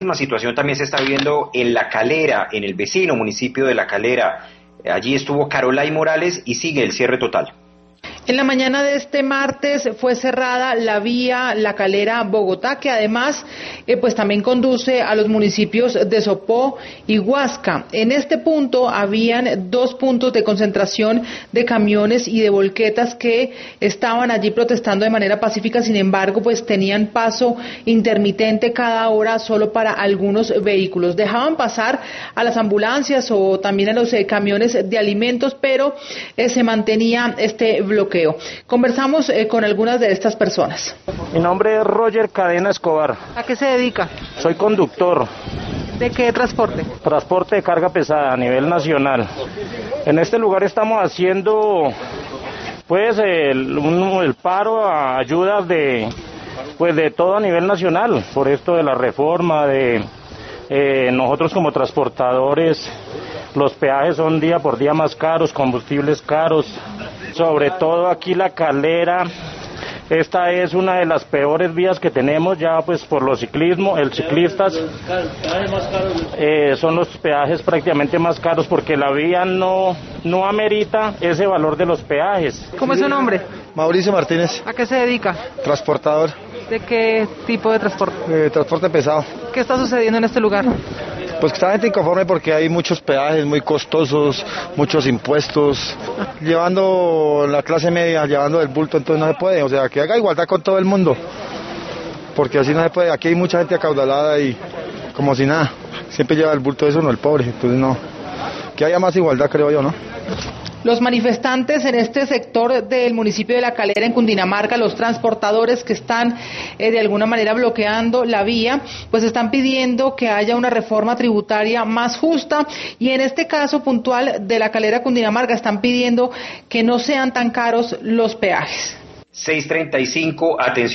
La situación también se está viviendo en La Calera, en el vecino municipio de La Calera. Allí estuvo Carolay Morales y sigue el cierre total. En la mañana de este martes fue cerrada la vía La Calera-Bogotá, que además pues también conduce a los municipios de Sopó y Huasca. En este punto habían 2 puntos de concentración de camiones y de volquetas que estaban allí protestando de manera pacífica, sin embargo pues tenían paso intermitente cada hora solo para algunos vehículos. Dejaban pasar a las ambulancias o también a los camiones de alimentos, pero se mantenía este bloqueo. Conversamos con algunas de estas personas. Mi nombre es Roger Cadena Escobar. ¿A qué se dedica? Soy conductor. ¿De qué transporte? Transporte de carga pesada a nivel nacional. En este lugar estamos haciendo pues el paro a ayudas de todo a nivel nacional, por esto de la reforma de nosotros como transportadores. Los peajes son día por día más caros, combustibles caros, sobre todo aquí La Calera. Esta es una de las peores vías que tenemos ya pues por los ciclistas. Son los peajes prácticamente más caros porque la vía no amerita ese valor de los peajes. ¿Cómo es su nombre? Mauricio Martínez. ¿A qué se dedica? Transportador. ¿De qué tipo de transporte? Transporte pesado. ¿Qué está sucediendo en este lugar? Pues que está gente inconforme porque hay muchos peajes muy costosos, muchos impuestos, llevando la clase media, llevando el bulto, entonces no se puede, o sea, que haga igualdad con todo el mundo, porque así no se puede, aquí hay mucha gente acaudalada y como si nada, siempre lleva el bulto de eso, no el pobre, entonces no, que haya más igualdad creo yo, ¿no? Los manifestantes en este sector del municipio de La Calera, en Cundinamarca, los transportadores que están de alguna manera bloqueando la vía, pues están pidiendo que haya una reforma tributaria más justa y en este caso puntual de La Calera, Cundinamarca, están pidiendo que no sean tan caros los peajes. 6:35, atención.